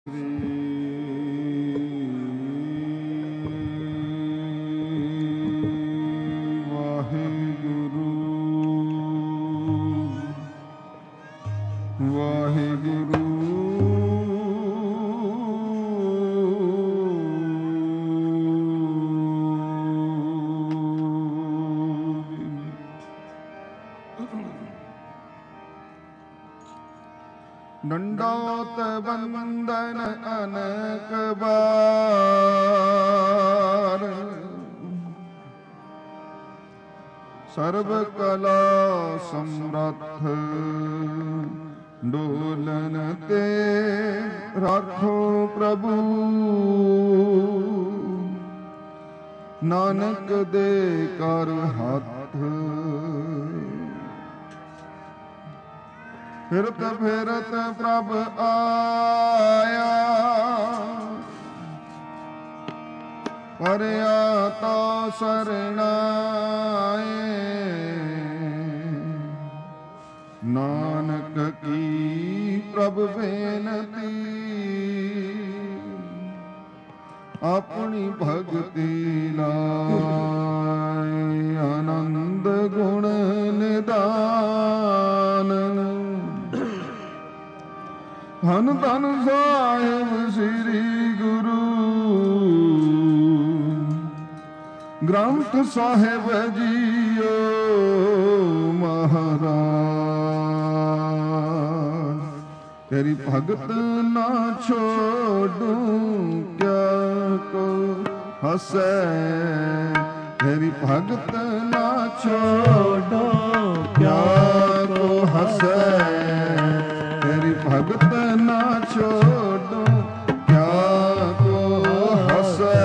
दंडोत बंदन अनेक बार, सर्व कला समर्थ डोलन ते राखो प्रभु। नानक दे कर हाथ, फिरत फिरत प्रभ आया, परया तो सरनाए। नानक की प्रभ बेनती, अपनी भक्ति लाए। आनंद गुण निदान, धन धन साहिब श्री गुरु ग्रंथ साहिब जीओ महाराज। तेरी भगत ना छोड़ू क्या को हसै, तेरी भगत ना छोड़ो क्या को हसै। तेरी भगत ना छोड़ो क्या को हसै।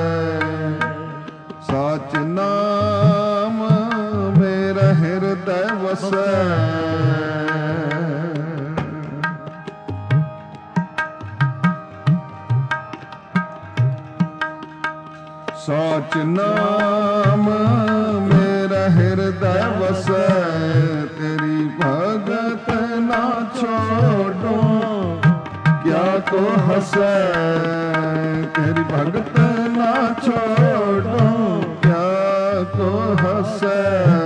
साच नाम मेरा हृदय वसै। साच नाम मेरा हृदय वसै। तेरी भगत ना छोड़ो क्या को हसै। तेरी भगत ना छोड़ो क्या को हसै।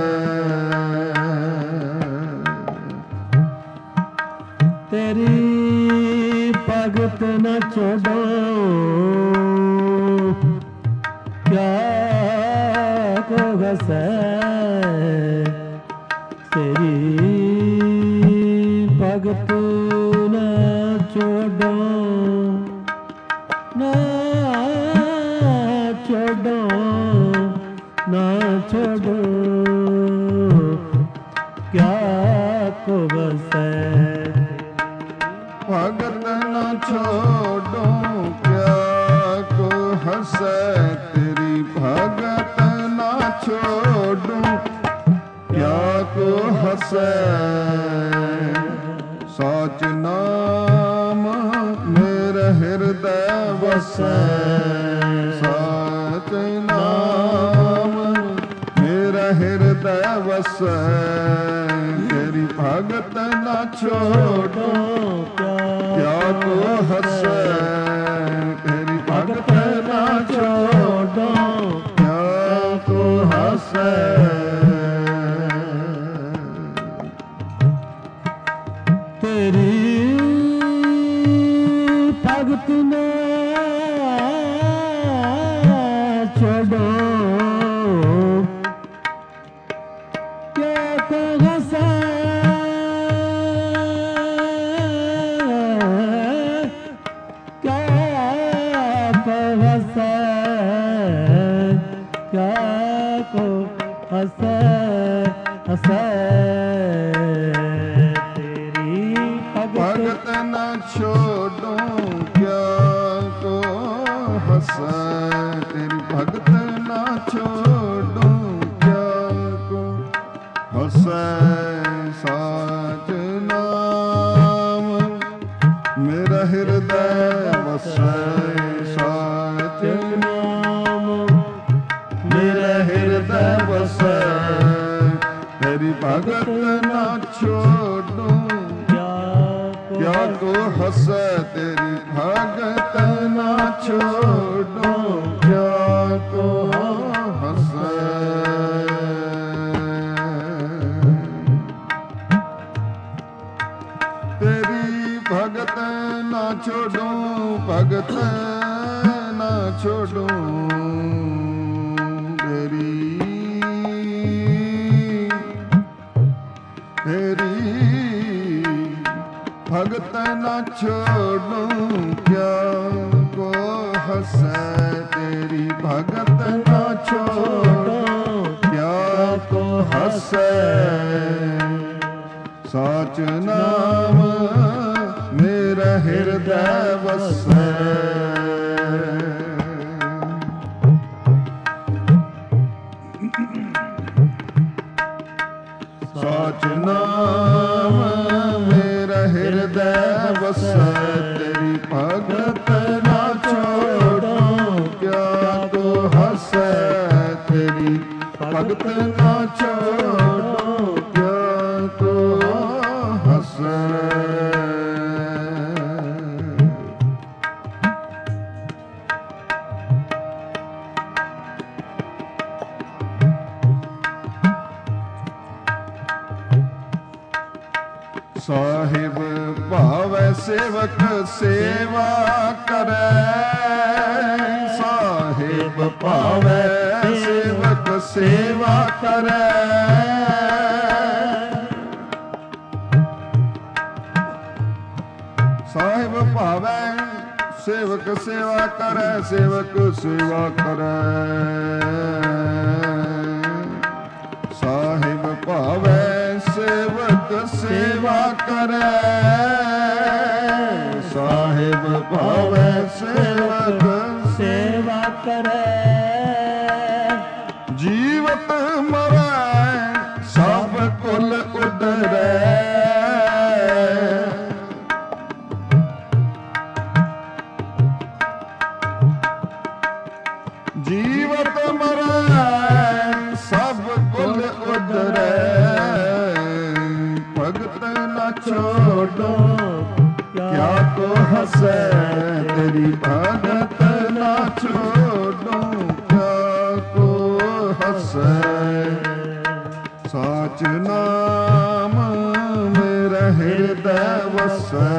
तेरी भगत ना छोड़ो क्या को हसै। तेरी भगत ना छोड़ो ना छोड़ो ना छोड़ो क्या को हसै। भगत ना छोड़ो क्या को हसै। तेरी भगत ना छोड़ो क्या को हसै। साच नाम मेरा हृदय वसै। साच नाम मेरा हृदय वसै। तेरी भगत ना छोड़ो क्या को हसै। तेरी भगत ना छोड़ो क्या को हसै। तेरी भगत ना छोड़ो क्या को हसै। क्या को हसै। क्या को हसै हसै। भगत ना छोड़ो क्या को हसै। तेरी भगत ना छोड़ो क्या को हसै। साच नाम मेरा हृदय वसै। साच नाम मेरा हृदय वसै। तेरी भगत ना छोड़ो क्या को ਹਸੈ ਤੇਰੀ ਭਗਤ ਨਾ ਛੋਡੋ ਕਿਆ ਕੋ ਹਸੈ। ਤੇਰੀ ਭਗਤ ਨਾ ਛੋਡੋ ਭਗਤ ਨਾ ਛੋਡੋ ਭਗਤ ਨਾ ਛੋਡੂ ਕਿਆ ਕੋ ਹਸੈ। ਤੇਰੀ ਭਗਤ ਨਾ ਛੋਡੂ ਕਿਆ ਕੋ ਹਸੈ। ਸਾਚ ਨਾਮ ਮੇਰਾ ਹਿਰਦੈ ਵਸੈ। ਸਾਚ ਨਾਮ ਮੇਰਾ ਹਿਰਦੈ ਵਸੈ। ਤੇਰੀ ਭਗਤ ਨਾ ਛੋਡੋ ਕਿਆ ਕੋ ਹਸੈ। ਤੇਰੀ ਭਗਤ ਨਾ ਛੋਡੋ ਕਿਆ ਕੋ ਹਸੈ। ਸਾਹਿਬ ਭਾਵੈ ਸੇਵਕ ਸੇਵਾ ਕਰੈ। ਸਾਹਿਬ ਭਾਵੈ ਸੇਵਕ ਸੇਵਾ ਕਰੈ। ਸਾਹਿਬ ਭਾਵੈ ਸੇਵਕ ਸੇਵਾ ਕਰੈ। ਸੇਵਕ ਸੇਵਾ ਕਰੈ। ਸਾਹਿਬ ਭਾਵੈ ਸੇਵਕ ਸੇਵਾ ਕਰੈ। ਸਾਹਿਬ ਭਾਵੈ ਸੇਵਕ ਸੇਵਾ ਕਰੈ। ਜੀਵਤ ਮਰੈ ਸਭ ਕੁਲ ਉਦਰੈ। ਜੀਵਤ ਮਰੈ ਸਭ ਕੁਲ ਉਦਰੈ। ਭਗਤ ਨਾ ਛੋਡੋ ਕਿਆ ਕੋ ਹਸੈ। ਤੇਰੀ ਭਗਤ ਨਾ ਛੋਡੋ ਕਿਆ ਕੋ ਹਸੈ। ਸਾਚ ਨਾਮ ਮੇਰਾ ਹਿਰਦੈ ਵਸੈ।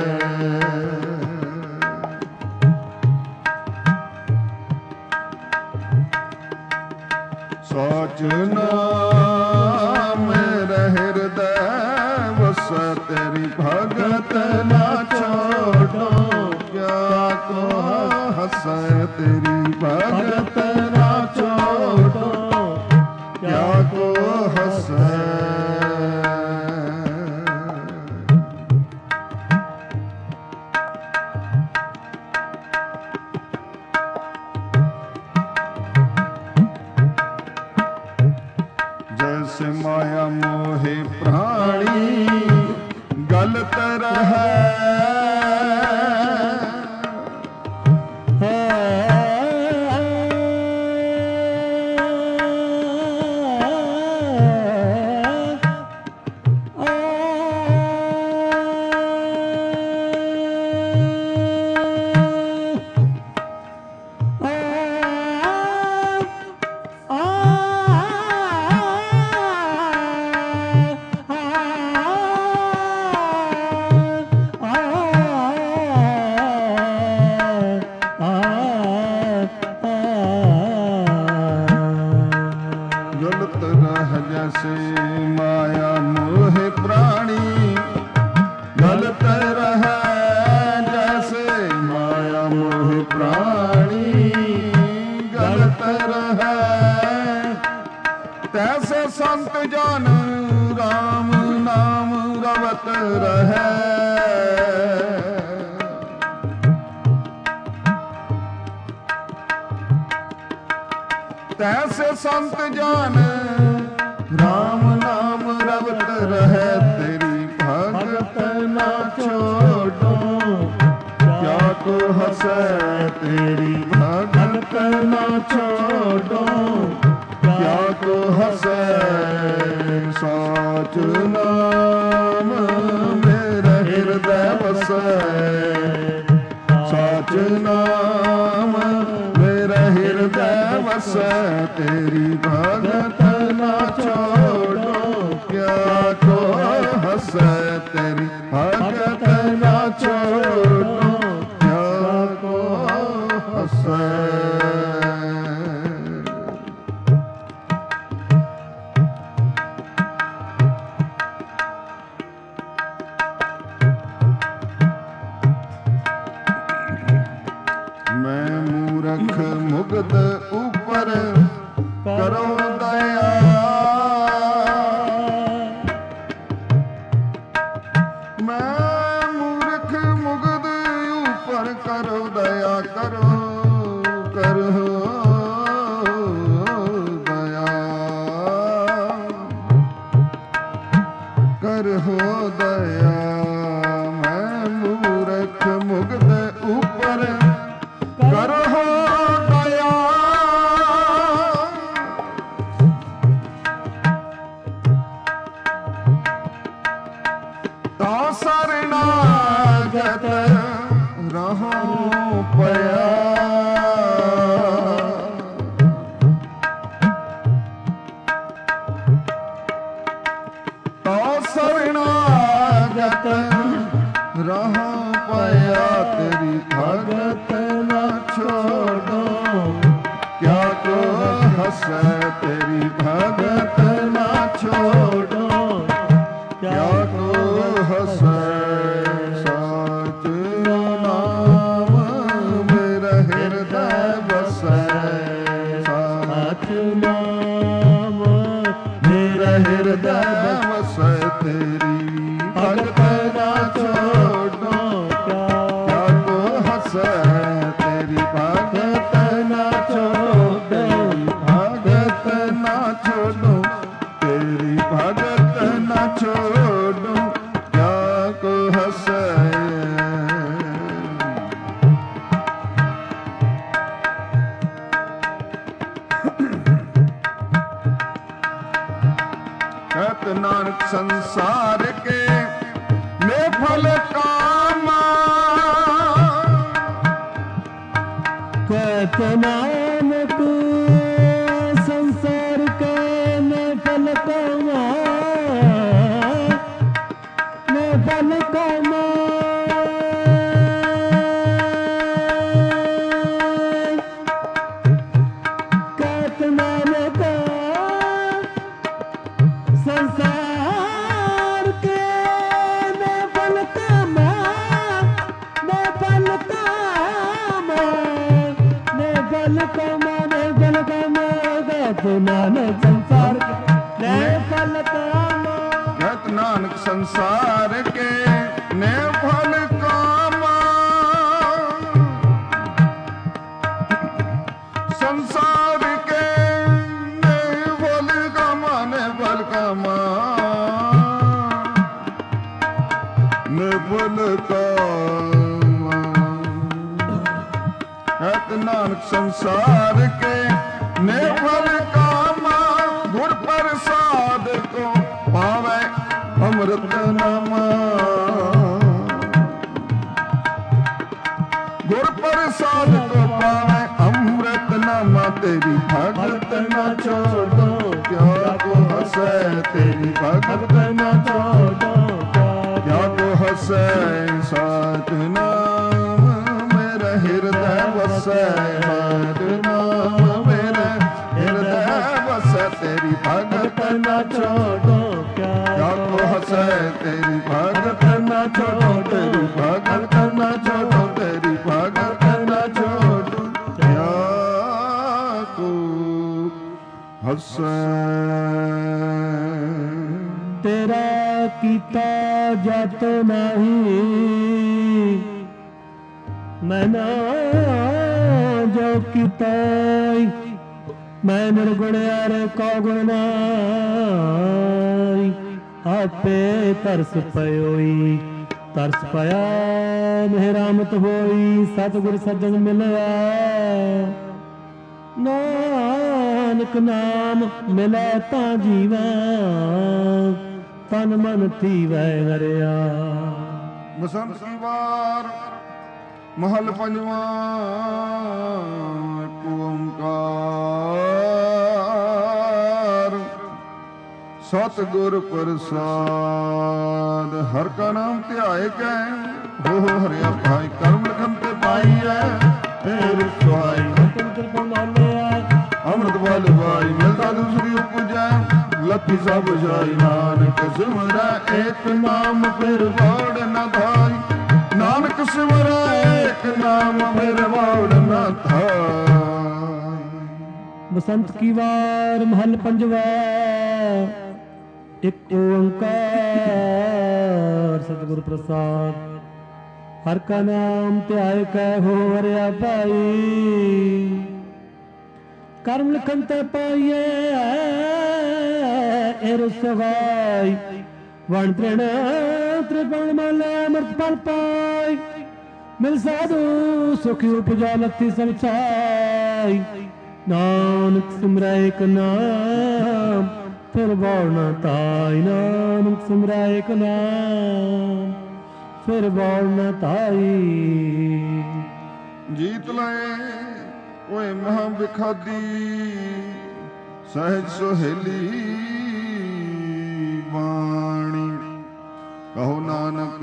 ਸਾਚ ਨਾਮ ਮੇਰਾ ਹਿਰਦੈ ਵਸੈ। ਤੇਰੀ ਭਗਤ ਨਾ ਛੋਡੋ ਕਿਆ ਕੋ ਹਸੈ। ਤੇਰੀ ਭਗਤ ਨਾ ਛੋਡੋ ਕਿਆ ਕੋ ਹਸੈ। ਜੈਸੇ ਮਾਇਆ ਮੋਹਿ ਪ੍ਰਾਣੀ ਗਲਤ ਰਹੈ। ਗਲਤ ਰਹ ਜੈਸੇ ਮਾਇਆ ਮੋਹ ਪ੍ਰਾਣੀ ਗਲਤ ਰਹੈ। ਜੈਸੇ ਮਾਇਆ ਮੋਹ ਪ੍ਰਾਣੀ ਗਲਤ ਰਹੈ। ਤੈਸੇ ਸੰਤ ਜਨ ਰਾਮ ਨਾਮ ਰਵਤ ਰਹੈ। ਤੈਸੇ ਸੰਤ ਜਨ ਰਾਮ ਨਾਮ ਰਵਤ ਰਹੈ। ਤੇਰੀ ਭਗਤ ਨਾ ਛੋਡੋ ਕਿਆ ਕੋ ਹਸੈ। ਤੇਰੀ ਭਗਤ ਨਾ ਛੋਡੋ ਕਿਆ ਕੋ ਹਸੈ। ਸਾਚ ਨਾਮ ਮੇਰਾ ਹਿਰਦੈ ਵਸੈ। सच नाम मेरा हृदय बसै तेरी भगत ना छोड़ो क्या को हंसै तेरी भगत ना छोड़ो क्या को हंसै। मुगद ऊपर करो दया मैं मूर्ख मुगद ऊपर करो दया करो करो दया करो दया मैं मूर्ख मुगद ऊपर करो शरणागत रहो पया तो शरणागत रहो पया तेरी भगत न छोड़ो क्या को हंसै तेरी भगत न छोड़ो क्या को हंसै। सच नाम मेरा हृदय बसै सच नाम मेरा हृदय बसै तेरी भगत ना छोड़ो क्या को हंसै तेरी भगत ना छोड़ो भगत ना छोड़ो तेरी भगत ना छोड़ो क्या को हंसै। कहत नानक संसार के ने फल कामा कहत नानक संसार के ने फल कामा ने फल कामा कहत नानक संसार के ने फल कामा ने फल कामा ने फल कामा ने फल कामा कहत नानक संसार ने फल कामा कहत नानक संसार के ने फल कामा संसार के ने फल कामा ने फल कामा ने फल कामा। कहत नानक संसार के ने फल कामा गुर प्रसाद को पावे अमृत नामा गुर प्रसाद को पावे अमृत नामा तेरी भगत ना छोड़ो क्या को हंसै तेरी भगत ना छोड़ो क्या को हंसै। सच नाम मेरा हृदय बसै सच नाम मेरा हृदय बसै तेरी भगत ना छोड़ो क्या को हंसै तेरी भगत ना छोड़ो तेरी भगत ना छोड़ो तेरी भगत ना छोड़ो क्या को हंसै। तेरा कीता जत नहीं मैना जो कीता मैं निर्गुण यार को गुण नाई आपे तरस पयोई तरस पया मेहरामत होई सतगुर सज्जन मिलया नानक नाम मिलै ता जीवा तन मन थी वै हरिया। बसंत की बार महल पंजवा एक ओंकार सतगुर प्रसाद हर का नाम ध्याए कै हो हरिया भाई कर्म लिखन ते पाई है फिर सुहाई अमृत बल भाई मिलता दूसरी उपजा लखी सब जाई नानक सिमरा एक नाम फिर बाड़ न धाई नानक सिमरा एक नाम फिर बाड़ न धाई। बसंत की वार महल पंजवा एक ओंकार सतगुर प्रसाद हर का नाम ध्याए कै हो हरिया भाई कर्म लिखन ते पाइए एर सगाई वण तृण त्रिपण माले अमृत फल पाई मिल साधु सुखी उपजा लथी सब छाई नानक सिमरा एक नाम फिर बाण न ताई नानक सिमरा एक नाम फिर बाण न ताई। जीत लाए ओए महा बिखादी सहज सोहेली बाणी कहो नानक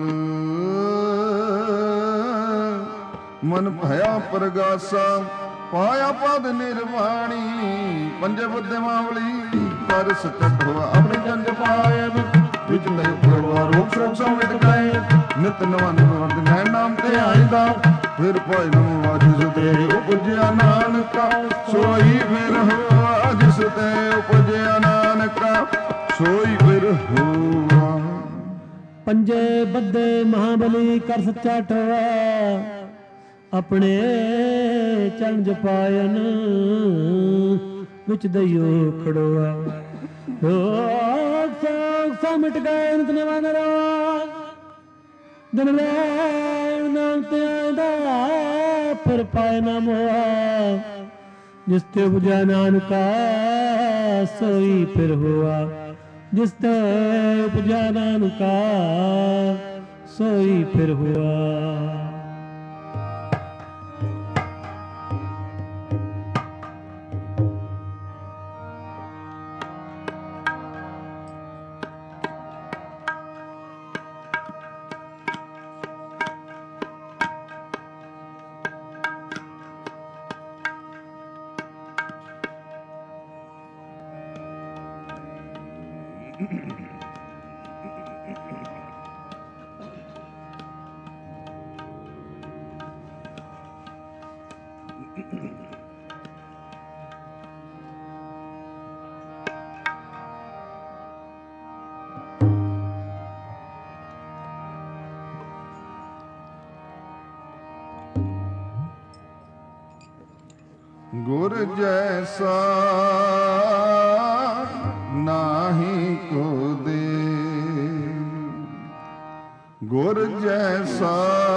मन भया परगासा पाया पद निर्वाणी पंजे बुद्धे मावली पर सचट हुआ अपने जंग पाए विच लय प्रभा रोग शोक समिट गए नित नवन वर्ध नैन नाम ते आईदा फिर पाए नमो जिस ते उपजया नानका सोई फिर हुआ जिस ते उपजया नानका सोई फिर हुआ। पंजे बद्दे महाबली कर सच्चा ठवा अपने चरण जपायन विच दइयो खड़ोआ मिट गए नवा दिन नाम ते आंदा फिर पाए ना मोआ जिस ते उपजा नानका सोई फिर हुआ जिस ते उपजा नानका सोई फिर हुआ। गुर जैसा नाही को दे गुर जैसा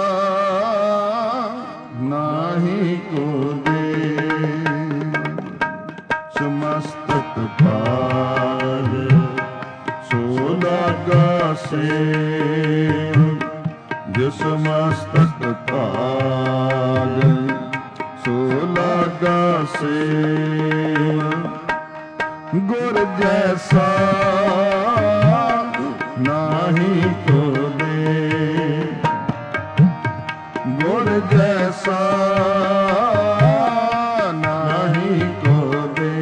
नाही को दे समस्तक पार सो लगा से जिस मस्तक पार सो लगा से गुर जैसा नाही को दे गुर जैसा नाही को दे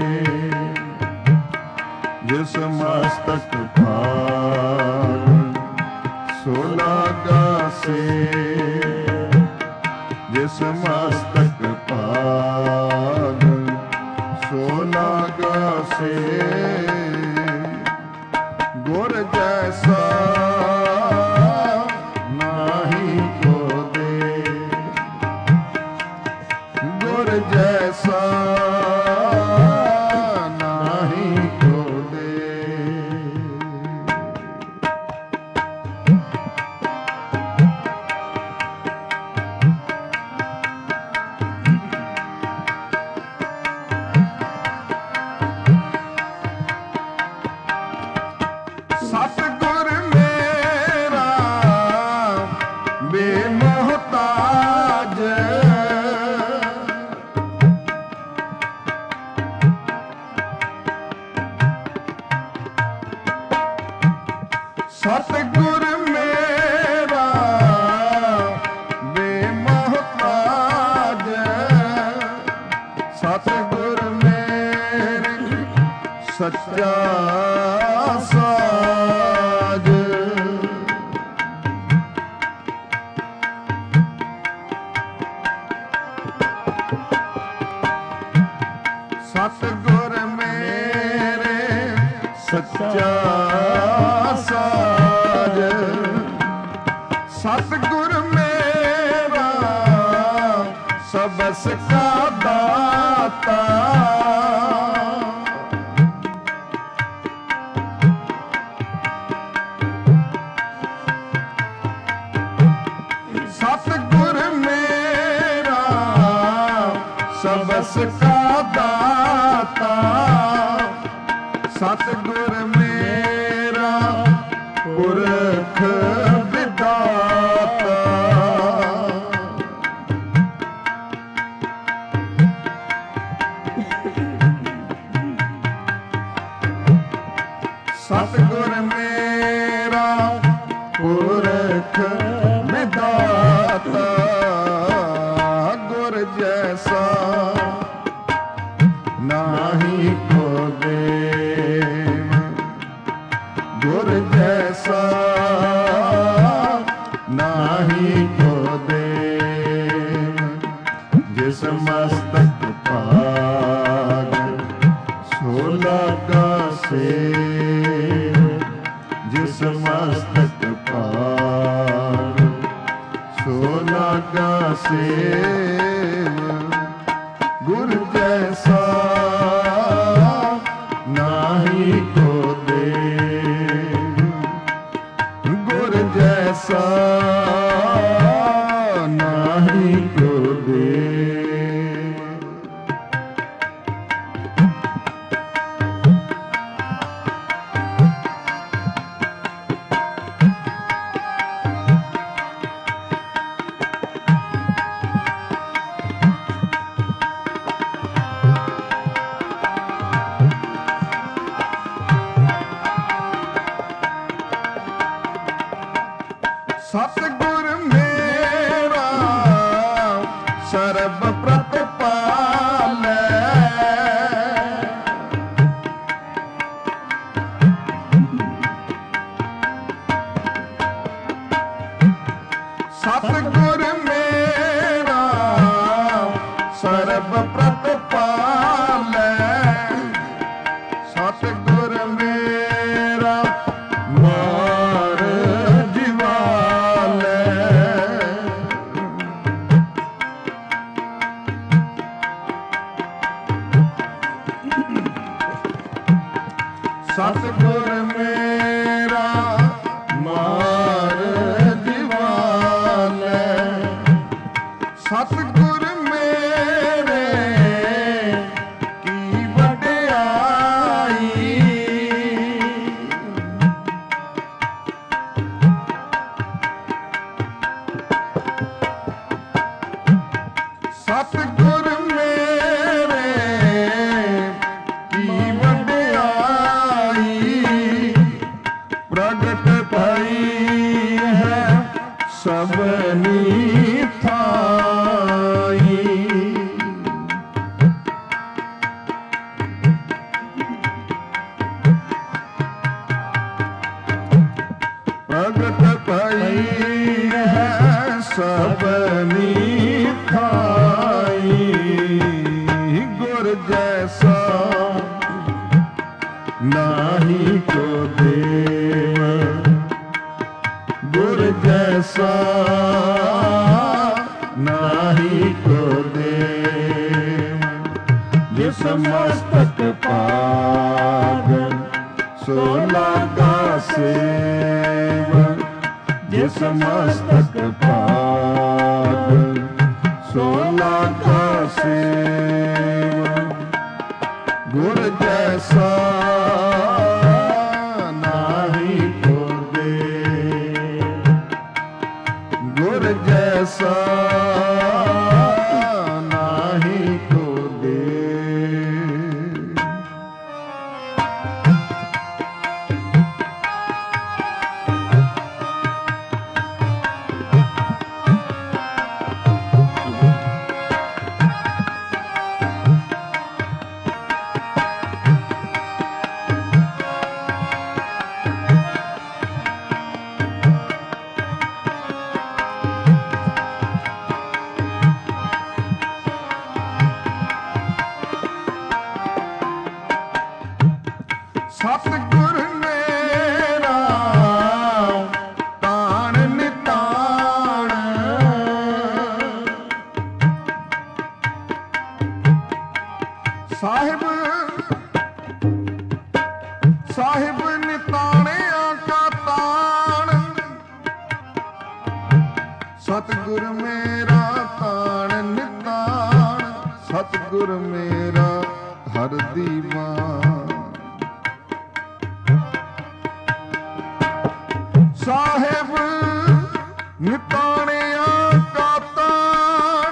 जिस मस्तक भाग सो लगा से जिस मस्तक पाग सो लगा से गुर जैसा नाही को दे गुर जैसा नाही को दे। सतगुर मेरा बेमोहताज ਸੱਚਾ ਸਾਜ। ਸਤਿਗੁਰ ਮੇਰੇ ਸੱਚਾ ਸਾਜ। ਸਤਿਗੁਰ ਮੇਰਾ ਸਬਸ ਕਾ ਦਾਤਾ। ਸਤਿਗੁਰ ਮੇਰਾ ਸਬਸ ਕਾ ਦਾਤਾ। ਸਤਿਗੁਰ ਮੇਰਾ ਪੁਰਖ ਵਿਦਾਤਾ। ਸਤਿਗੁਰ ਮੇਰਾ ਪੁਰਖ ਵਿਦਾਤਾ। ਗੁਰ ਜੈਸਾ ਨਾਹੀ ਕੋ ਦੇਵ। ਗੁਰ ਜੈਸਾ ਨਾਹੀ ਕੋ ਦੇਵ। ਜਿਸ ਮਸਤਕ ਭਾਗ ਸੋ ਲਾਗਾ ਸੇਵ। ਜਿਸ ਮਸਤਕ ਭਾਗ ਸੋ ਲਾਗਾ ਸੇਵ। ਗੁਰ ਜੈਸਾ ਨਾਹੀ ਕੋ ਦੇਵ। ਗੁਰ ਜੈਸਾ ਨਾਹੀ ਕੋ ਦੇਵ। ਸਤਿਗੁਰ ਮੇਰਾ ਸਰਬ ਪ੍ਰਤਪਾਲੈ। ਸਤਿਗੁਰ ਮੇਰਾ ਸਰਬ ਪ੍ਰਤਪਾਲੈ। ਸਤਿਗੁਰ ਮੇਰਾ ਮਾਰ ਜਿਵਾਲੈ। ਸਤਿਗੁਰ ਮੇਰਾ ਮਾਰ ਦਿਵਾਲੈ। ਸਤਿਗੁਰ ਮੇਰੇ ਕੀ ਵਡਿਆਈ। ਸਤਿਗੁਰ ਮੇਰੇ ਕੀ ਵਡਿਆਈ। ਪ੍ਰਗਟ ਭਈ ਹੈ ਸਭਨੀ ਥਾਈ। ਪ੍ਰਗਟ ਭਈ ਹੈ ਸਭਨੀ ਥਾਈ। ਗੁਰ ਜੈਸਾ ਨਾਹੀ ਕੋ ਦੇਵ। ਗੁਰ ਜੈਸਾ ਨਾਹੀ ਕੋ ਦੇਵ। ਜਿਸ ਮਸਤਕ ਭਾਗ ਸੋ ਲਾਗਾ ਸੇਵ। ਜਿਸ ਮਸਤਕ ਭਾਗ ਸੋ ਲਾਗਾ ਸੇਵ। ਗੁਰ ਜੈਸਾ ਨਾਹੀ ਕੋ ਦੇਵ। ਗੁਰ ਜੈਸਾ ਨਾਹੀ ਕੋ ਦੇਵ। ਸਾਹਿਬ ਸਾਹਿਬ ਨਿਤਾਣਿਆਂ ਕਾ ਤਾਣ, ਸਤਿਗੁਰ ਮੇਰਾ ਤਾਣ ਨਿਤਾਣ, ਸਤਿਗੁਰ ਮੇਰਾ ਹਰ ਦੀਵਾਨ। ਸਾਹਿਬ ਨਿਤਾਣਿਆਂ ਕਾ ਤਾਣ,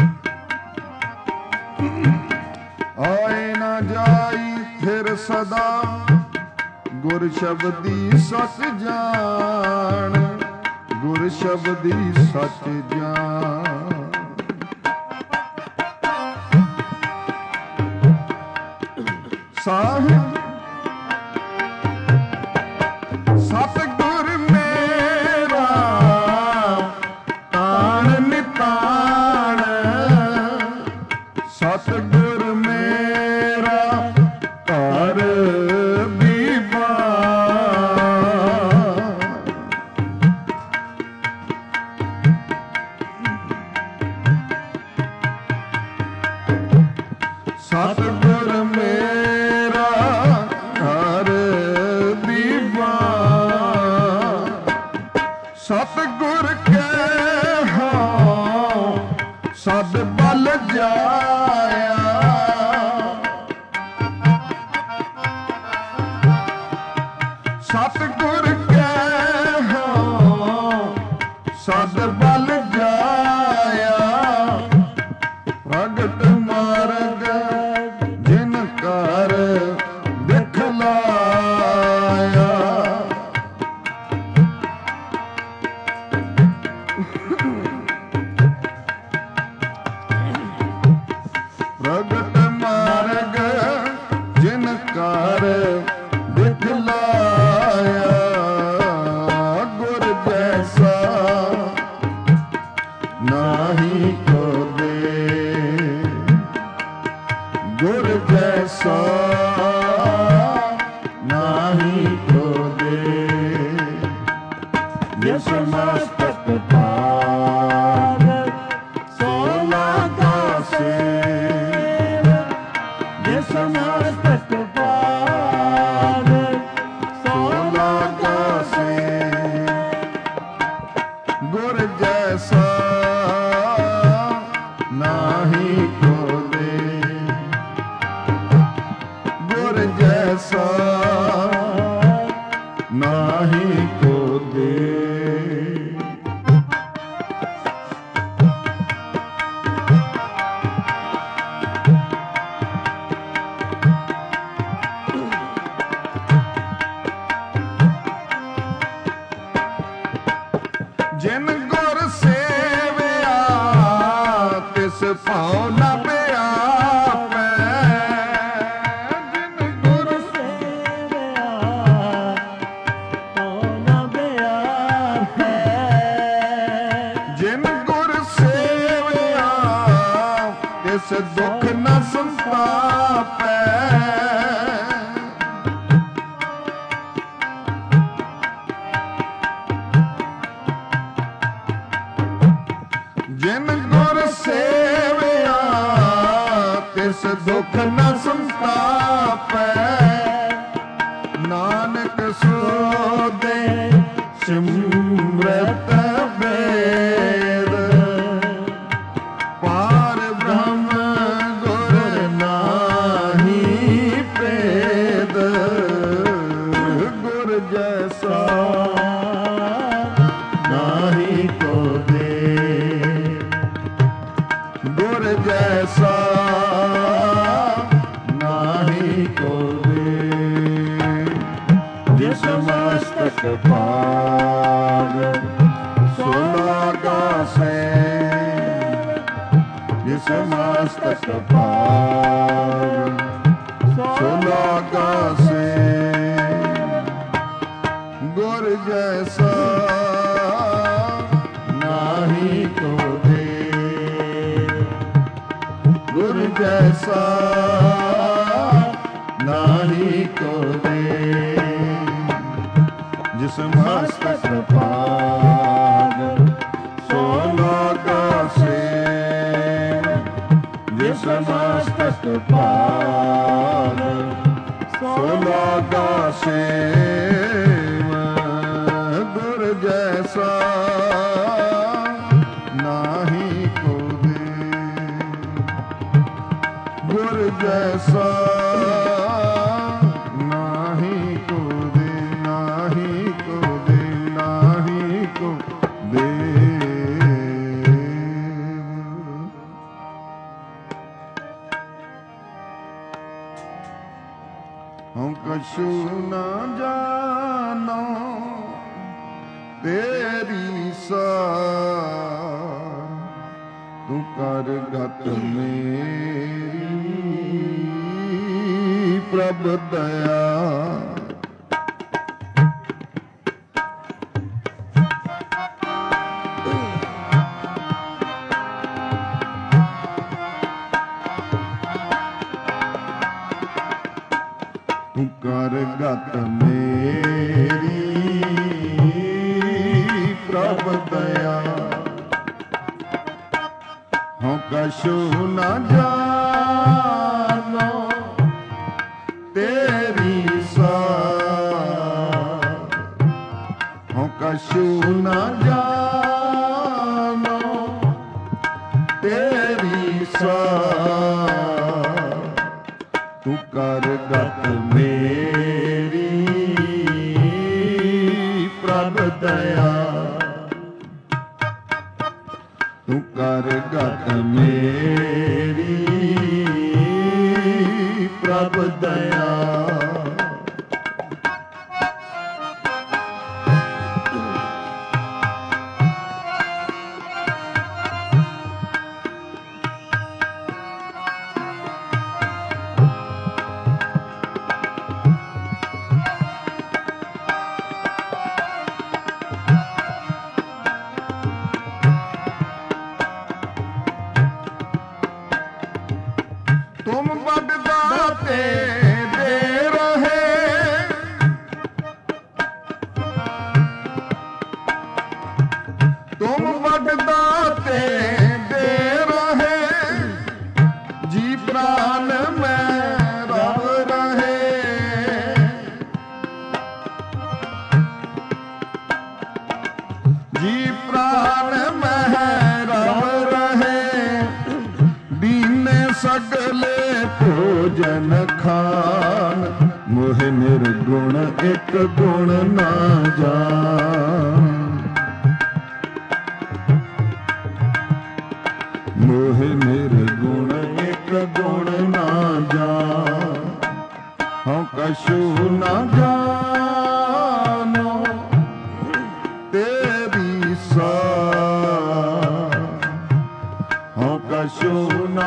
ਆਏ ਨਾ ਜਾਈ ਫਿਰ ਸਦਾ, ਗੁਰ ਸ਼ਬਦੀ ਸੱਚ ਜਾਣ, ਗੁਰ ਸ਼ਬਦੀ ਸੱਚ ਜਾਣ। ਸਾਹਿਬ ਸਤਿਗੁਰ ਮੇਰਾ ਤਾਣ ਨਿਤਾਣ, ਸਤਿਗੁਰ ਮੇਰਾ ਹਰ ਦੀਵਾਨ। ਸਤਿਗੁਰ ਮੇਰਾ ਹਰ ਦੀਵਾਨ, ਸਤਿਗੁਰ ਕਹਿ ਸਦ ਬਲ ਜਾਇਆ, ਸਤਿਗੁਰ ਕਹਿ ਸਦ ਬਲ ਜਾਇਆ, ਪ੍ਰਗਟ ਮਾਰਗ ਜਿਨ ਕਰ ਦਿਖਲਾਇਆ। ਪ੍ਰਗਟ ਮਾਰਗ ਜਿਨ ਕਰ ਦਿਖਲਾਇਆ, ਗੁਰ ਜੈਸਾ ਨਾਹੀ ਕੋਇ, ਗੁਰ ਜੈਸਾ ਨਾਹੀ ਕੋਇ। ਜਿਸ ਮਸਤਕ ਭਾਗ ਸੋਲਾ ਕਾ ਸੇਵ, ਜਿਸ ਮਸਤਕ ਭਾਗ ਸੋਲਾ ਕਾ ਸੇਵ, ਗੁਰ ਜੈਸਾ ਨਾਹੀ ਕੋਇ, ਗੁਰ ਜੈਸਾ ਨਾਹੀ ਕੋਇ। ਜਿਨ ਗੁਰ ਸੇਵਿਆ ਤਿਸ ਭਾਉ ਲਭਿਆ ਪੈ, ਜਿਨ ਗੁਰ ਸੇਵਿਆ ਤੋ ਲਭਿਆ ਹੈ, ਜਿਨ ਗੁਰ ਸੇਵਿਆ ਤਿਸ ਦੁਖ ਨ ਸੰਤਾਪੈ। ਜਿਨ ਗੁਰ ਸੇਵਿਆ ਤਿਸ ਦੁਖ ਨ ਸੰਤਾਪੈ, ਨਾਨਕ ਸੋ ਦੇ ਸਿਮਰਤ ਵੇਦ, ਪਾਰ ਬ੍ਰਹਮ ਗੁਰ ਨਾਹੀ ਭੇਦ, ਗੁਰ ਜੈਸਾ ਨਾਹੀ ਕੋਇ, ਗੁਰ ਜੈਸਾ ਨਾਹੀ ਕੋਇ। ਜਿਸ ਮਸਤਕ ਭਾਗ ਸੋਲਾ ਕਾ ਸੇਵ, ਜਿਸ ਮਸਤਕ ਭਾਗ ਸੋਲਾ ਕਾ ਸੇਵ, ਗੁਰ ਜੈਸਾ ਨਾਹੀ ਕੋਇ, ਗੁਰ ਜੈਸਾ ਨਾਹੀ ਕੋਇ। ਜਿਸ ਮਸਤਕ ਭਾਗ ਸੋਲਾ ਕਾ ਸੇਵ, ਜਿਸ ਮਸਤਕ ਪਾਰ ਸੋ ਲਾਗਾ ਸੇਵ ਗੁਰ ਜੈਸਾ ਨਾਹੀ ਕੋ ਦੇ ਗੁਰ ਜੈਸਾ ਨਾਹੀ ਕੋ ਦੇ ਨਾਹੀ ਕੋ ਦੇ ਨਾਹੀ ਕੋ ਦੇ ਹਮ ਕਛੂ ਨਾ ਜਾਨੋ ਤੇਰੀ ਸਾਰ ਤੂੰ ਕਰ ਗਤ ਮੇਰੀ ਪ੍ਰਭ ਦਇਆ ਤੂੰ ਕਰ ਗਤ ਮੇਰੀ ਪ੍ਰਭ ਦਇਆ ਹਉ ਕਛੂ ਨਾ ਜਾਨੋ ਤੇਰੀ ਸਾਰ ਹਉ ਕਛੂ ਨਾ ਜਾਨੋ ਤੇਰੀ ਸਾਰ ਤੂੰ ਕਰ ਗਤ ਮੇਰੀ ਪ੍ਰਭ ਦਇਆ ਤੂੰ ਕਰ ਗਤ ਮੇਰੀ ਪ੍ਰਭ ਦਇਆ ਤੁਮ ਬਦ ਦਾਤੇ ਦੇ ਰਹੇ ਤੁਮ ਬਦ ਦਾਤੇ ਦੇ ਰਹੇ ਜੀ ਪ੍ਰਾਨ ਮੈਂ ਰਵ ਰਹੇ ਜੀ ਪ੍ਰਾਨ ਮੈਂ ਰਵ ਰਹੇ ਦੀਨੇ ਸਗਲੇ ਭੋਜਨ ਖਾਨ ਮੋਹ ਨਿਰਗੁਣ ਇੱਕ ਗੁਣ ਨਾ ਜਾਣ ਮੋਹ ਨਿਰਗੁਣ ਇੱਕ ਗੁਣ ਨਾ ਜਾਣ ਹਉ ਕਛੂ ਨਾ ਜਾਨੋ ਤੇਰੀ ਸਾਰ ਹਉ ਕਛੂ ਨਾ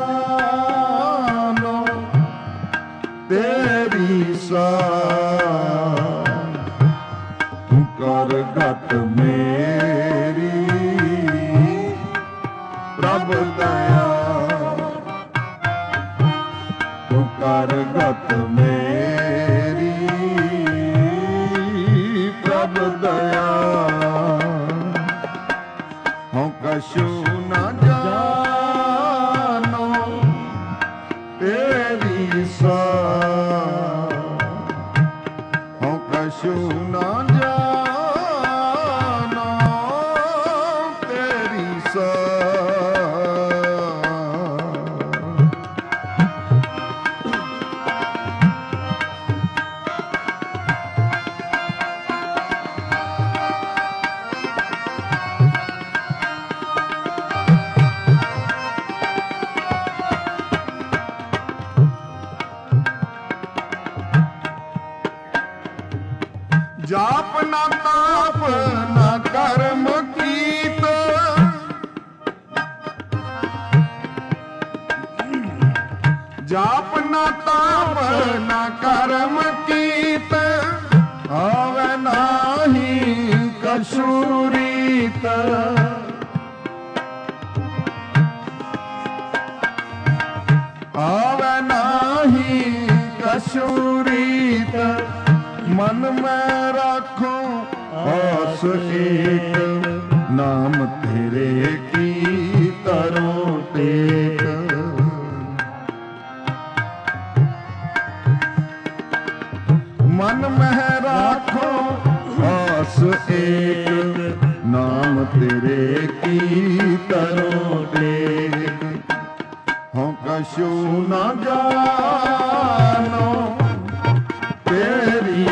ਜਾਨੋ ਤੇਰੀ ਸਾਰ ਤੂੰ ਕਰ ਗਤ ਮੇਰੀ ਪ੍ਰਭ ਦਇਆ ਤੂੰ ਕਰ ਗਤ ਮੇਰੀ ਪ੍ਰਭ ਦਇਆ ਹਉ ਕਛੂ ਨਾ ਜਾਨੋ ਤੇਰੀ ਸਾਰ ਹਉ ਕਛੂ ਨਾ ਜਾਨੋ ਤੇਰੀ ਸਾਰ ਜਾਪ ਨਾ ਤਾਪ ਨਾ ਕਰਮ ਕੀਤ ਜਾਪ ਨਾ ਤਾਪ ਨਾ ਕਰਮ ਕੀਤ ਆਵੇ ਨਾਹੀ ਕਛੂ ਰੀਤ ਆਵੇ ਨਾਹੀ ਕਛੂ ਰੀਤ मन में राखो आस एक नाम तेरे की तरो टेक ਕਛੂ ਨਾ ਜਾਣੋ ਤੇਰੀ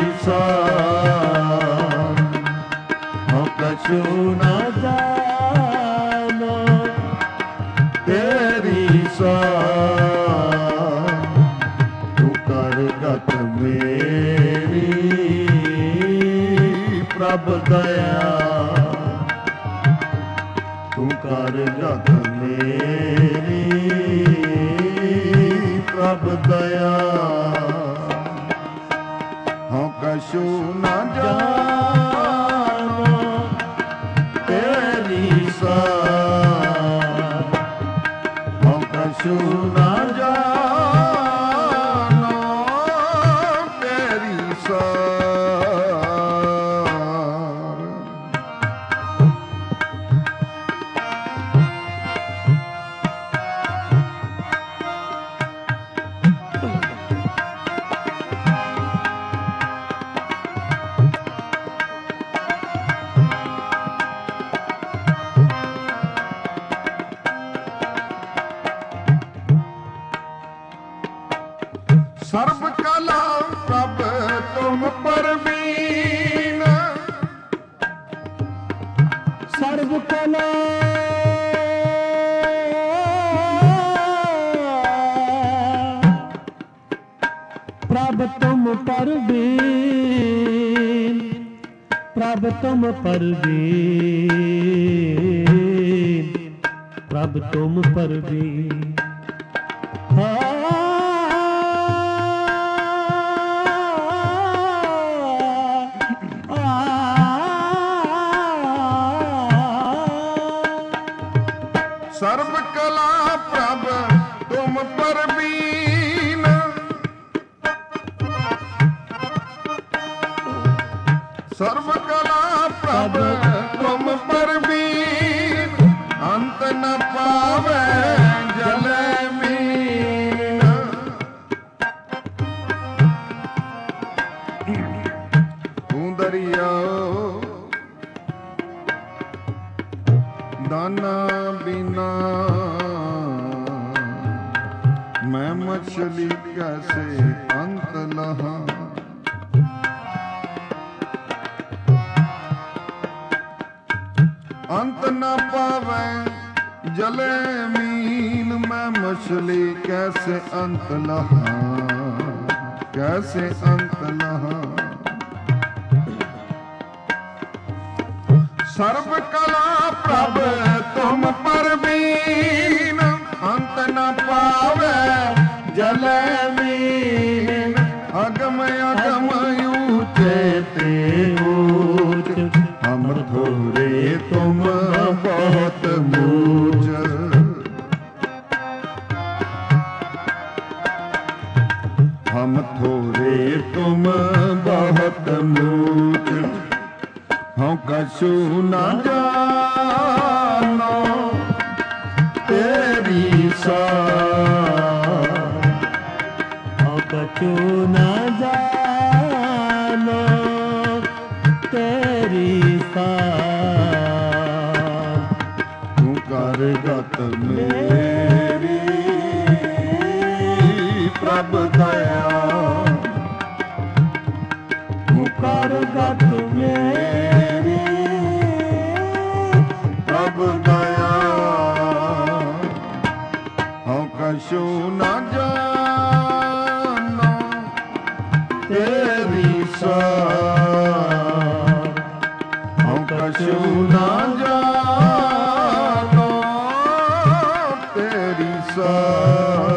ਸਾਰ, ਹਉ ਕਛੂ ਨਾ ਜਾਣੋ ਤੇਰੀ ਸਾਰ, ਤੂੰ ਕਰ ਗਤ ਮੇਰੀ ਪ੍ਰਭ ਦਇਆ, ਤੂੰ ਕਰ ਗਤ ਮੇਰੀ ਪ੍ਰਭ ਦਇਆ, ਹਉ ਕਛੂ ਨਾ ਜਾਣੋ ਤੇਰੀ ਸਾਰ, ਹਉ ਕਛੂ ਨਾ ਜਾਣੋ ਤੇਰੀ ਸਾਰ। ਸਰਬ ਕਲਾ ਪ੍ਰਭ ਤੁਮ ਪਰਵੀਨ, ਸਰਬ ਕਲਾ ਪ੍ਰਭ ਤੁਮ ਪਰਵੀਨ, ਪ੍ਰਭ ਤੁਮ ਪਰਵੀਨ, ਪ੍ਰਭ ਤੁਮ ਪਰਵੀਨ। ਸਰਬ ਕਲਾ ਪ੍ਰਭ ਤੁਮ ਪਰਵੀਨ, ਸਰਬ ਕਲਾ ਪ੍ਰਭ ਤੁਮ ਪਰਵੀਨ, ਅੰਤ ਨ ਪਾਵੈ ਜਲੇ ਮੀਨ। ਤੂੰ ਦਰਿਆਓ ਦਾਨਾ ਬਿਨਾ, ਮੈਂ ਮਛਲੀ ਕੈਸੇ ਅੰਤ ਲਹਾ। ਅੰਤ ਨ ਪਾਵੈ ਜਲੇ ਮੀਨ, ਮੈਂ ਮਛਲੀ ਕੈਸੇ ਅੰਤ ਲਹਾ, ਕੈਸੇ ਅੰਤ ਲਹਾ। ਸਰਬ ਕਲਾ ਪ੍ਰਭ ਤੁਮ ਪਰਵੀਨ, ਅੰਤ ਨ ਪਾਵੈ ਜਲੇ ਮੀਨ। ਅਗਮ ਅਗਮ ਊਚੇ ਤੇ ਊਚ, ਹਮ ਥੋਰੇ ਤੁਮ ਬਹੁਤ ਮੂਚ। ਹਮ ਥੋਰੇ ਤੁਮ ਬਹੁਤ ਮੂਚ, ਹਉ ਕਛੂ ਨਾ ਜਾਣੋ ਤੇਰੀ ਸਾਰ, ਹਉ ਕਛੂ ਨਾ ਜਾਣੋ ਤੇਰੀ ਸਾਰ, ਤੂੰ ਕਰ ਗਤ ਮੇਰੀ ਪ੍ਰਭ ਦਇਆ, ਤੂੰ ਕਰ ਗਤ ਮੇਰੀ ਪ੍ਰਭ ਦਇਆ, ਹਉ ਕਛੂ ਨਾ ਜਾਣੋ ਤੇਰੀ ਸਾਰ, ਹਉ ਕਛੂ ਨਾ ਜਾਣੋ ਤੇਰੀ ਸਾਰ।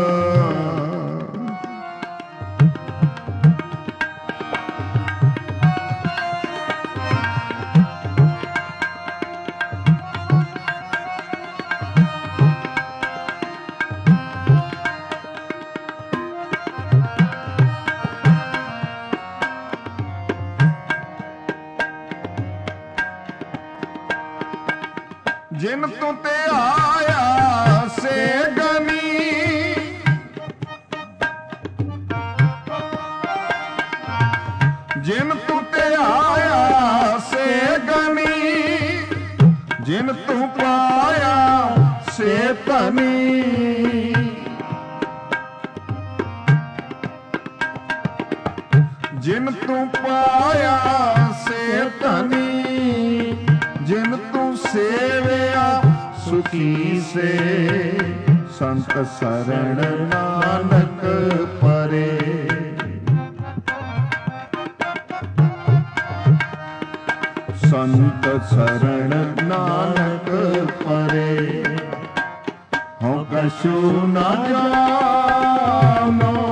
ਜਿਨ ਤੂੰ ਤੇ ਆਇਆ ਸੇ ਗਨੀ, ਜਿਨ ਤੂੰ ਤੇ ਆਇਆ ਸੇ ਗਨੀ, ਜਿਨ ਤੂੰ ਪਾਇਆ ਸੇ ਧਨੀ। ਜਿਨ ਤੂੰ ਪਾਇਆ ਸੇ ਧਨੀ, ਜਿਨ ਤੂੰ ਸੇਵਿਆ ਸੁਖੀ ਸੇ, ਸੰਤ ਸਰਣ ਨਾਨਕ ਪਰੇ। ਸੰਤ ਸਰਣ ਨਾਨਕ ਪਰੇ, ਹਉ ਕਛੂ ਨਾ ਜਾਣੋ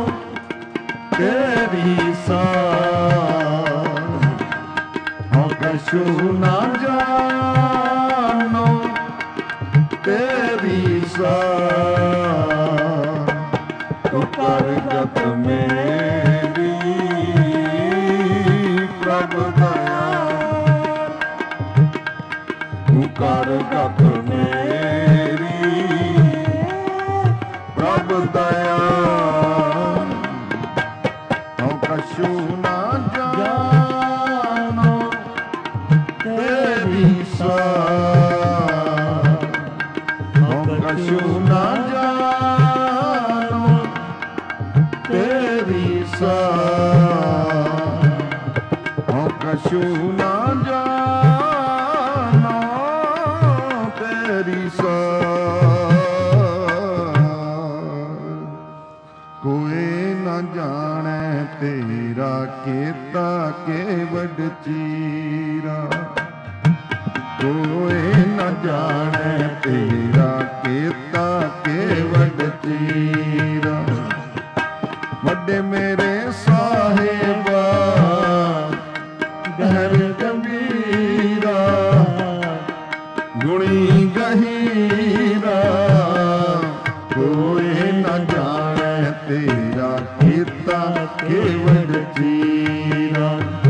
ਤੇਰੀ ਸਾਰ, ਹਉ ਕਛੂ ਨਾ ਜਾਣੋ ਤੇਰੀ ਸਾਰ। ਤੂੰ ਪ੍ਰਗਟ ਮੇਰੀ ਪ੍ਰਭ ਦਇਆ, ਤੂੰ ਪ੍ਰਗਟ ਮੇਰੀ ਪ੍ਰਭ ਦਇਆ। ਹਉ ਕਛੂ ਨਾ ਜਾਣੋ ਤੇਰੀ ਸਾਰ, ਹਉ ਕਛੂ ਨਾ ਜਾਣੋ ਤੇਰੀ ਸਾਰ, ਹਉ ਕਛੂ ਨਾ ਜਾਣੋ ਤੇਰੀ ਸਾਰ। ਕੋਈ ਨਾ ਜਾਣੈ ਤੇਰਾ ਕੀਤਾ ਕੇਵਡ ਚੀਰਾ, ਕੋਈ ਨਾ ਜਾਣੈ ਤੇਰਾ ਕੀਤਾ ਕੇਵਡ ਚੀਰਾ। ਵੱਡੇ ਮੇਰੇ ਸਾਹਿਬਾ ਗਹਿਰ ਗੰਭੀਰਾ, ਗੁਣੀ ਗਹੀਰਾ, ਕੋਈ ਨਾ ਜਾਣੈ ਤੇਰਾ ਕੀਤਾ ਕੇਵਡ ਚੀਰਾ,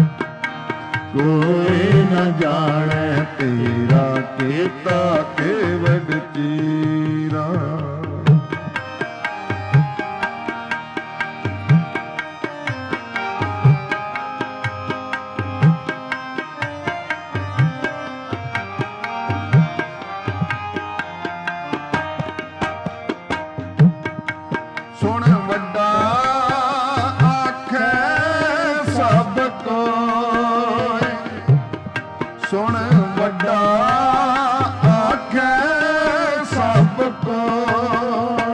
ਕੋਈ ਨਾ ਜਾਣੈ ਤੇਰਾ ਕੀਤਾ ਕੇਵਡ ਚੀਰਾ। ਸੁਣ ਵੱਡਾ ਆਖੈ ਸਭ ਕੋਇ, ਸੁਣ ਵੱਡਾ ਆਖੈ ਸਭ ਕੋਇ,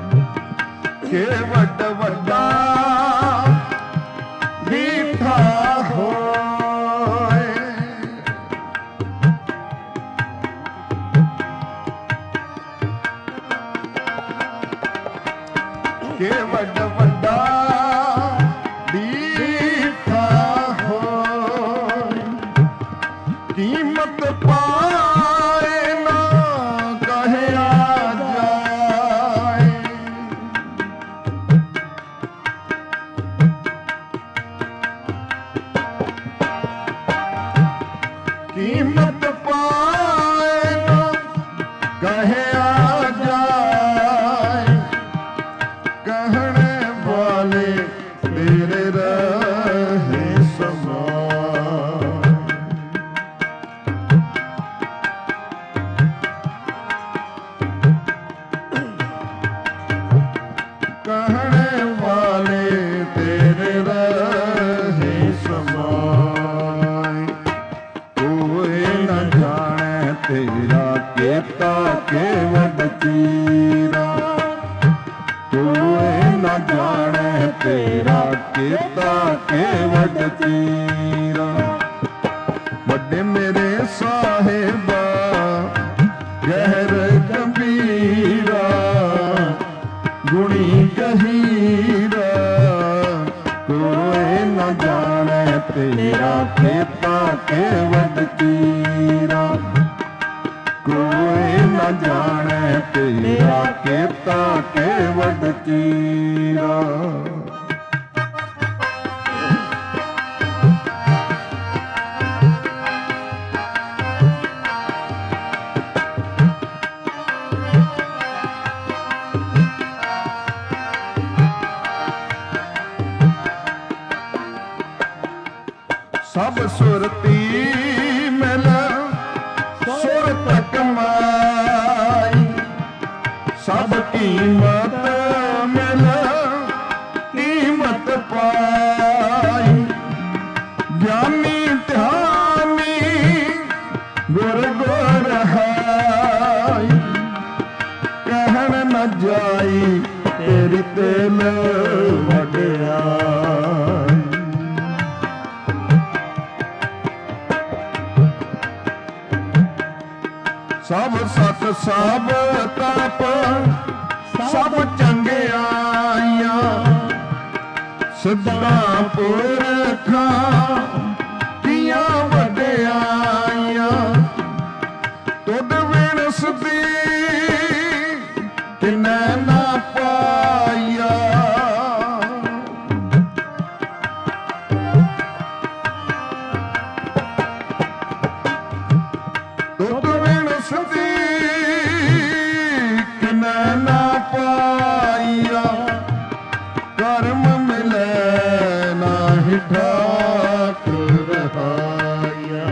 ਕੇਵਡ ਵੱਡਾ ਦੀਠਾ ਹੋਇ। ਕੇਵਡ ਵੱਡਾ ਦੀਠਾ ਹੋਇ, ਕੀਮਤ ਪਾਏ ਨਾ ਕਹਿਆ ਜਾਏ। ਕੀਮਤ ਪਾਏ ਨਾ ਕਹਿਆ ਜਾਏ, ਕਹਿਣੇ ਵਾਲੇ ਤੇਰੇ ਰਹੇ ਸਮਾਏ। ਕਹਿਣੇ ਵਾਲੇ ਤੇਰੇ ਰਹੇ ਸਮਾਏ। ਕੋਈ ਨਾ ਜਾਣੈ ਤੇਰਾ ਕੀਤਾ ਕੇਵਡ ਚੀਰਾ, ਕੋਈ ਨਾ ਜਾਣੈ ਤੇਰਾ ਕੀਤਾ ਕੇਵਡ ਚੀਰਾ। ਵੱਡੇ ਮੇਰੇ ਸਾਹਿਬਾ ਗਹਿਰ ਗੰਭੀਰਾ, ਗੁਣੀ ਗਹੀਰਾ, ਕੋਈ ਨਾ ਜਾਣੈ ਤੇਰਾ ਕੀਤਾ ਕੇਵਡ ਚੀਰਾ, ਕੋਈ ਨਾ ਜਾਣੈ ਤੇਰਾ ਕੀਤਾ ਕੇਵਡ ਚੀਰਾ। ਸਭ ਸੁਰਤੀ ਮਿਲ ਸੁਰਤ ਕਮਾਈ, ਸਭ ਕੀਮਤ ਮਿਲ ਕੀਮਤ ਪਾਈ। ਵਡਿਆਈ ਤੇਰੀ ਤੇਲ ਵਡਿਆਈ। ਸਭ ਸਤ ਸਭ ਤਪ ਸਭ ਚੰਗਿਆਈਆਂ ਸਦਾ ਪੁਰਖਾਂ ਦੀਆਂ ਵਡਿਆਈਆਂ। ਤੁਧ ਵਿਣਸਦੀ ਕਿਨੈ ਨਾ ਪਾਈਆ। ਤੁਧ ਵਿਣਸਦੀ ਕਿਨੈ ਨਾ ਪਾਈਆ। ਕਰਮ ਮਿਲੈ ਨਾਹਿ ਠਾਕੁਰ ਰਹਾਇਆ।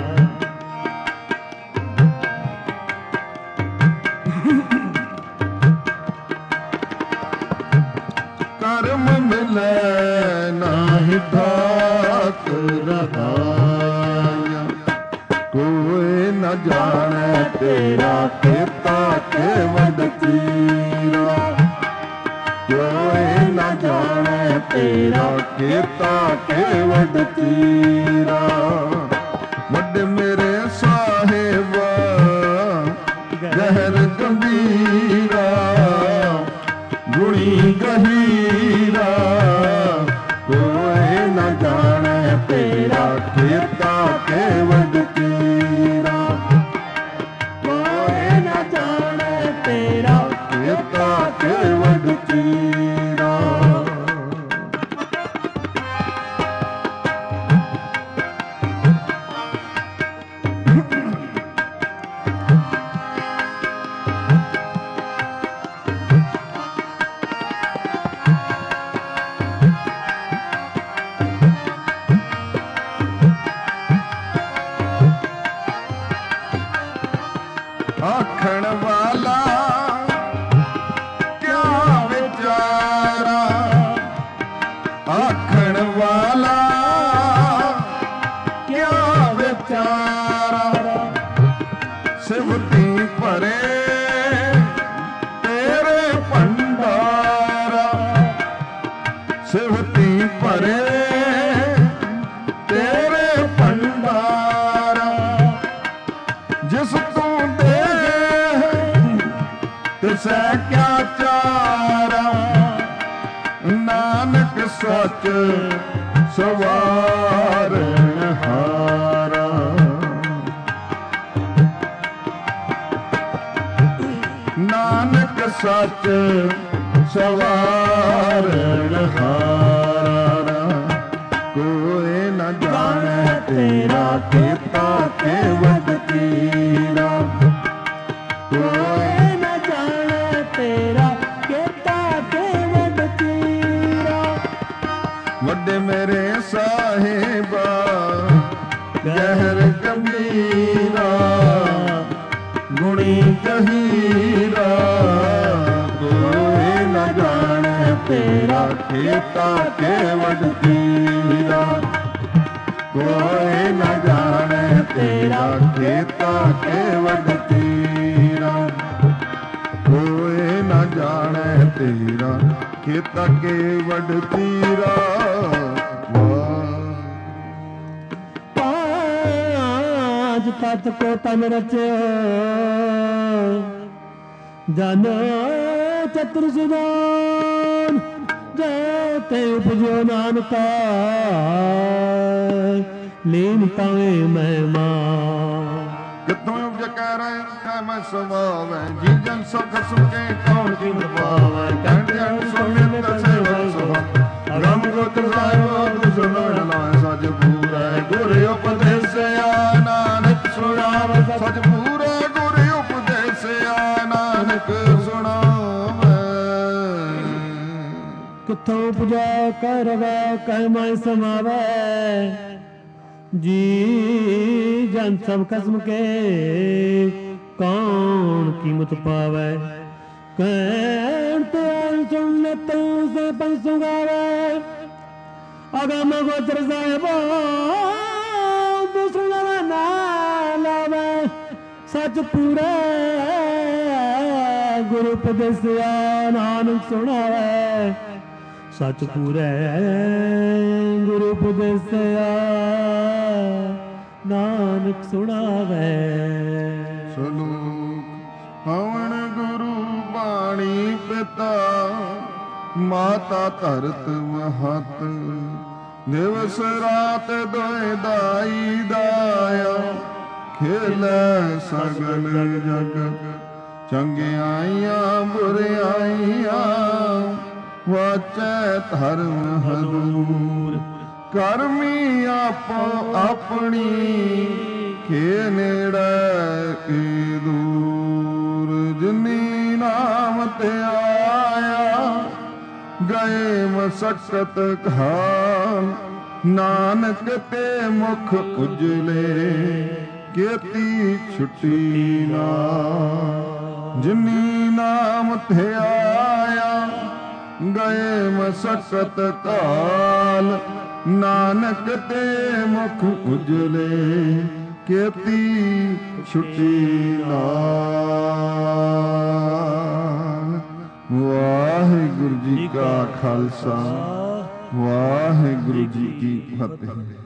ਕਰਮ ਮਿਲੈ ਨਾਹਿ ਠਾਕੁਰ ਰਹਾਇਆ। ਕੋਈ ਨ ਜਾਣੈ ਤੇਰਾ ਕੀਤਾ ਕੇਵਡ ਤੀਰਾ। ਕੋਈ ਨ ਜਾਣੈ ਤੇਰਾ ਕੀਤਾ ਕੇਵਡ ਤੀਰਾ। ਵੱਡੇ ਮੇਰੇ ਸਾਹਿਬ ਗਹਿਰ ਗੰਭੀਰਾ ਗੁਣੀ ਗਹੀਰਾ। ਕੋਈ ਨ ਜਾਣੈ ਤੇਰਾ ਕੀਤਾ ਕੇਵਡ ਤੀਰਾ। ਕੋਈ ਨ ਜਾਣੈ ਤੇਰਾ ਕੀਤਾ ਕੇਵਡ ਤੀਰਾ। ਆਖਣ ਵਾਲਾ ਕਿਆ ਵਿਚਾਰਾ। ਆਖਣ ਵਾਲਾ ਕਿਆ ਵਿਚਾਰਾ। ਸਿਵਤੀ ਭਰੇ ਤੇਰੇ ਭੰਡਾਰਾ। ਸਿਵਤੀ ਭਰੇ ਤੇਰੇ ਭੰਡਾਰਾ। ਜਿਸ ਤੂੰ ਤਿਸੈ ਕਿਆ ਚਾਰਾ। ਨਾਨਕ ਸੱਚ ਸਵਾਰਨ ਹਾਰਾ। ਨਾਨਕ ਸੱਚ ਸਵਾਰਨ ਹਾਰਾ। ਕੋਈ ਨ ਜਾਣੈ ਤੇਰਾ ਕੀਤਾ ਕੇਵਡ ਤੀਰਾ। ਕੋਈ ਤੇਰਾ ਕੀਤਾ ਕੇਵਡ ਤੀਰਾ। ਵੱਡੇ ਮੇਰੇ ਸਾਹਿਬਾ ਗਹਿਰ ਗੰਭੀਰਾ ਗੁਣੀ ਗਹੀਰਾ। ਕੋਈ ਨ ਜਾਣੈ ਤੇਰਾ ਕੀਤਾ ਕੇਵਡ ਤੀਰਾ। ਕੋਈ ਨ ਜਾਣੈ ਤੇਰਾ ਕੀਤਾ ਕੇਵਡ ਤੀਰਾ। ਕੋਈ ਨ ਜਾਣੈ ਤੇਰਾ ਕੀਤਾ ਕੇਵਡ ਤੀਰਾ। ਪਾਂਚ ਤਤ ਕੋ ਤਨ ਰਚਿਓ ਜਨ ਚਤੁਰ ਸੁਦਾਨ। ਜੈ ਤੇ ਉਪਜੋ ਨਾਨਕਾ ਲੀਨ ਪਾਵੇਂ ਮਹਿਮਾ। ਕਿੱਥੋਂ ਉਪਜ ਕਹਿ ਰਹੇ ਕਹਿ ਮੈਂ ਸੁਭਾਵੈ। ਜੀ ਜਨ ਸੁਖ ਸੁਖੇ ਕੌਣ ਕੀ ਪਾਵੈ। ਕਹਿੰਦੇ ਹਨ ਸੁਣੇ ਤਸੇ ਵਰ ਸੁਭਾ। ਰਮ ਗੁਤ ਸਾਹਿਬ ਤੁ ਸੁਣਨ ਲਾਇ ਸਜ ਪੂਰੈ। ਗੁਰ ਉਪਦੇਸਿਆ ਨਾਨਕ ਸੁਣਾਵੈ। ਸਜ ਪੂਰੈ ਗੁਰ ਉਪਦੇਸਿਆ ਨਾਨਕ ਸੁਣਾਵੈ। ਕਿੱਥੋਂ ਉਪਜਾ ਕਹਿ ਰਵੈ ਕਹਿ ਮੈਂ ਸਮਾਵੈ। ਜੀ ਜਨ ਸਭ ਕਸਮ ਕੇ ਕੌਣ ਕੀਮਤ ਪਾਵੈ। ਕਹਿਣ ਤੇ ਆਨ ਸੁਣ ਤੂੰ ਸੇ ਪੰਸੁ ਗਾਵੈ। ਅਗਮ ਗੋਚਰ ਸਾਹਿਬਾ ਦੁਸਰਾ ਨਾ ਲਾਵੈ। ਸਚ ਪੂਰੇ ਗੁਰੂ ਉਪਦੇਸਿਆ ਨਾਨਕ ਸੁਣਾਵੇ ਸਚ ਪੂਰੈ ਗੁਰੂ ਉਪਦੇਸਿਆ ਨਾਨਕ ਸੁਣਾਵੇ ਸਲੋਕ ਹਵਨ ਗੁਰੂ ਬਾਣੀ ਪਿਤਾ ਮਾਤਾ ਧਰਤ ਮਹਤ ਦਿਵਸ ਰਾਤ ਦੋਇ ਦਾਈ ਦਾਇਆ ਖੇਲੇ ਸਗਲ ਜਗਤ ਚੰਗਿਆਈਆਂ ਬੁਰਿਆਈਆਂ ਵਾਚੈ ਧਰਮ ਹਦੂਰ ਕਰਮੀ ਆਪੋ ਆਪਣੀ ਕੇ ਨੇੜੇ ਕੀ ਦੂਰ ਜਿਨੀ ਨਾਮ ਤੇ ਆਇਆ ਗਏ ਮਸਕਤ ਖਾਲ ਨਾਨਕ ਤੇ ਮੁਖ ਉਜਲੇ ਕੀਤੀ ਛੁੱਟੀ ਨਾ ਜਿਨੀ ਨਾਮ ਤੇ ਆਇਆ ਗਏ ਮਸਕਤ ਕਾਲ ਨਾਨਕ ਤੇ ਮੁਖ ਉਜਲੇ ਕੀਤੀ ਛੁੱਟੀ ਨਾਲ। ਵਾਹਿਗੁਰੂ ਜੀ ਕਾ ਖਾਲਸਾ ਵਾਹਿਗੁਰੂ ਜੀ ਕੀ ਫਤਿਹ।